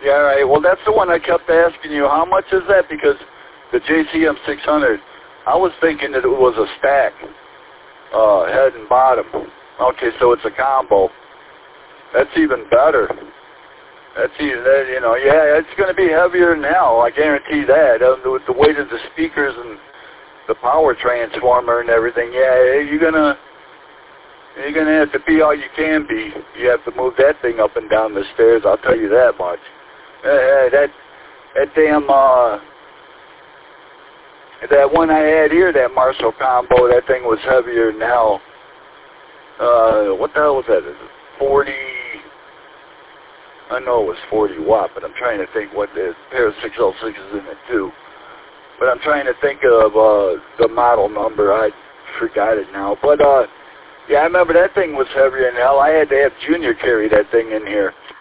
Yeah, right. Well, that's the one I kept asking you. How much is that? Because the JCM 600, I was thinking that it was a stack, head and bottom. Okay, so it's a combo. That's even better. That's even, you know, yeah, it's going to be heavier than hell. I guarantee that. With the weight of the speakers and the power transformer and everything, yeah, you're gonna have to be all you can be. You have to move that thing up and down the stairs. I'll tell you that much. That damn that one I had here, that Marshall combo, that thing was heavier than hell. What the hell was that? Is it 40? I know it was 40 watt, but I'm trying to think what the pair of 606s in it too. But I'm trying to think of the model number. I forgot it now. But yeah, I remember that thing was heavier than hell. I had to have Junior carry that thing in here.